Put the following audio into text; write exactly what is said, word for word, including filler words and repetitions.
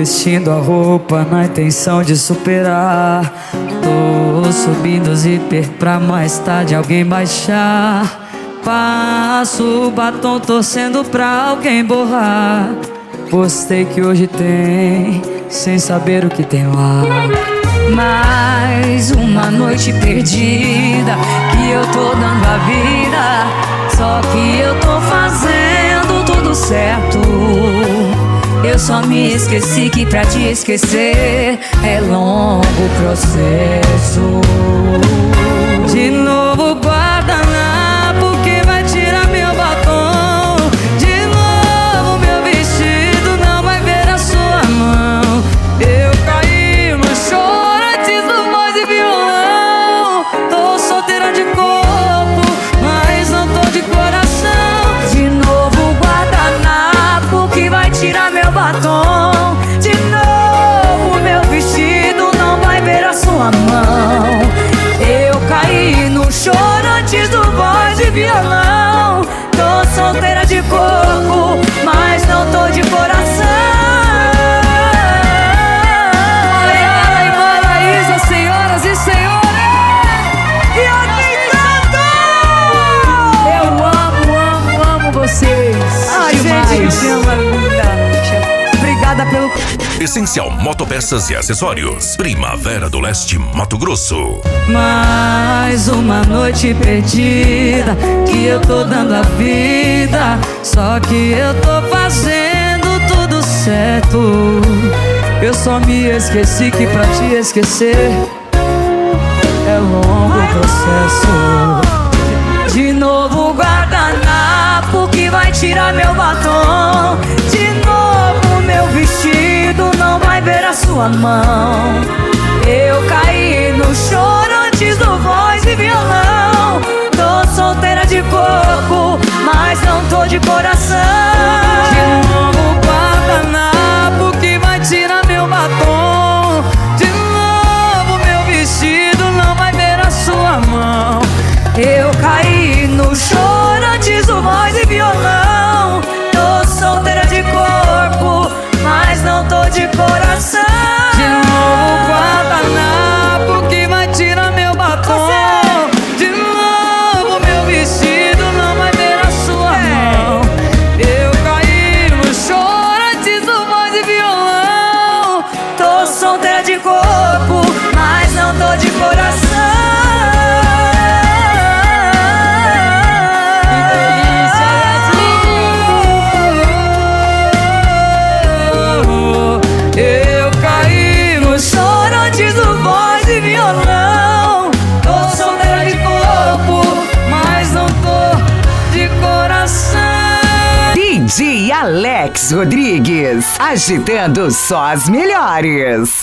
vestindo a roupa na intenção de superar. Tô subindo o zíper pra mais tarde alguém baixar. Passo o batom torcendo pra alguém borrar. Postei que hoje tem, sem saber o que tem lá. Mais uma noite perdida que eu tô dando a vida. Só que eu tô fazendo tudo certo. Eu só me esqueci que pra te esquecer é longo processo. De novo guardanapo que vai tirar meu batom. De novo meu vestido não vai ver a sua mão. Eu caí no choro antes do voz e violão. Tô solteira de corpo, mas não tô de coração. De novo guardanapo que vai tirar meu batom. De novo meu vestido não vai ver a sua mão. Eu caí no choro antes do voz e violão. Tô solteira de corpo, mas não tô de coração. Olha aí, Maraísa, senhoras e senhores. E aqui cantou! Eu amo, amo, amo vocês. Ai, Demais. gente, que ama linda. Obrigada pelo... Essencial Motopeças e Acessórios, Primavera do Leste, Mato Grosso. Mais uma noite perdida que eu tô dando a vida. Só que eu tô fazendo tudo certo. Eu só me esqueci que pra te esquecer é longo processo. De novo guardanapo que vai tirar meu batom. De novo meu vestido não vai ver a sua mão. Eu caí no choro antes do voz e violão. Tô solteira de corpo, mas não tô de coração. De novo guardanapo que vai tirar meu batom. De novo meu vestido não vai ver a sua mão. Eu caí no choro antes do voz e violão. Tô solteira de corpo, mas não tô de coração. De novo guardanapo que vai tirar meu batom. De novo meu vestido não vai ver a sua mão. Eu caí no choro antes do voz e violão. Tô solteira de corpo, mas não tô de coração. Tô solteira de corpo, mas não tô de coração. D J Alex Rodrigues, agitando só as melhores.